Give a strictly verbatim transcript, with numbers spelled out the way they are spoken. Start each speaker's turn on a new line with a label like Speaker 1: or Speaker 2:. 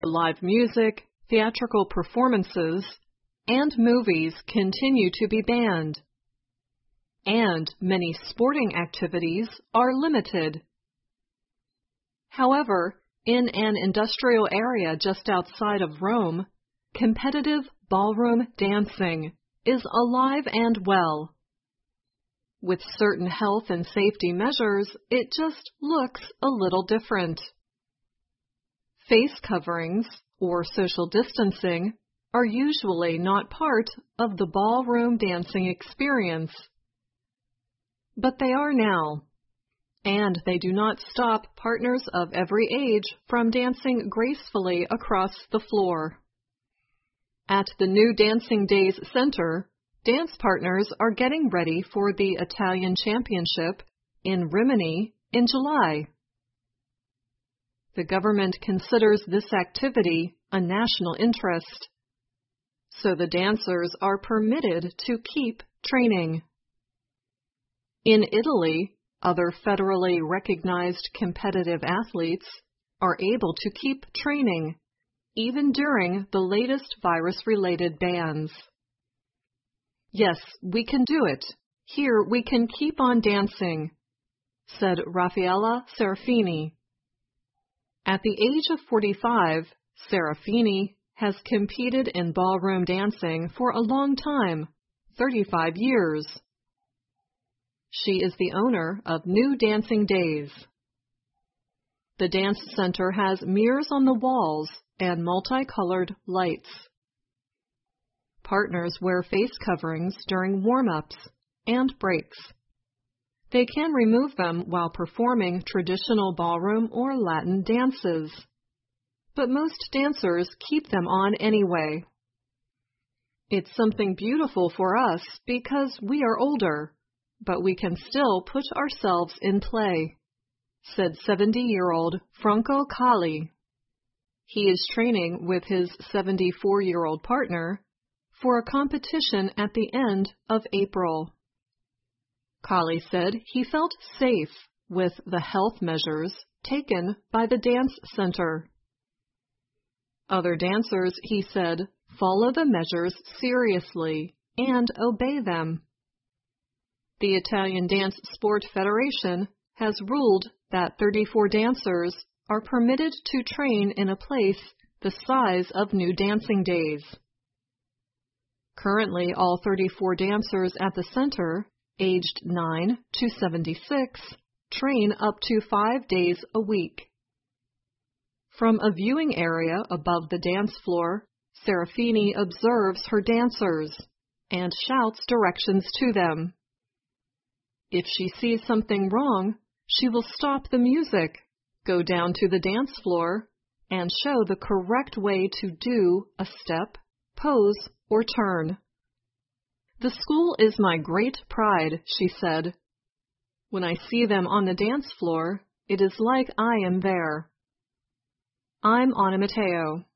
Speaker 1: Live music, theatrical performances, and movies continue to be banned. And many sporting activities are limited. However, in an industrial area just outside of Rome, competitive ballroom dancing is alive and well. With certain health and safety measures, it just looks a little different. Face coverings, or social distancing, are usually not part of the ballroom dancing experience. But they are now, and they do not stop partners of every age from dancing gracefully across the floor. At the New Dancing Days Center, dance partners are getting ready for the Italian Championship in Rimini in July. The government considers this activity a national interest, so the dancers are permitted to keep training. In Italy, other federally recognized competitive athletes are able to keep training, even during the latest virus-related bans. Yes, we can do it. Here we can keep on dancing, said Raffaella Serafini. At the age of forty-five, Serafini has competed in ballroom dancing for a long time, thirty-five years. She is the owner of New Dancing Days. The dance center has mirrors on the walls and multicolored lights. Partners wear face coverings during warm-ups and breaks. They can remove them while performing traditional ballroom or Latin dances, but most dancers keep them on anyway. It's something beautiful for us because we are older, but we can still put ourselves in play, said seventy-year-old Franco Cali. He is training with his seventy-four-year-old partner for a competition at the end of April. Cali said he felt safe with the health measures taken by the dance center. Other dancers, he said, follow the measures seriously and obey them. The Italian Dance Sport Federation has ruled that thirty-four dancers are permitted to train in a place the size of New Dancing Days. Currently, all thirty-four dancers at the center, aged nine to seventy-six, train up to five days a week. From a viewing area above the dance floor, Serafini observes her dancers and shouts directions to them. If she sees something wrong, she will stop the music, go down to the dance floor, and show the correct way to do a step, pose, or turn. The school is my great pride, she said. When I see them on the dance floor, it is like I am there. I'm Anna Matteo.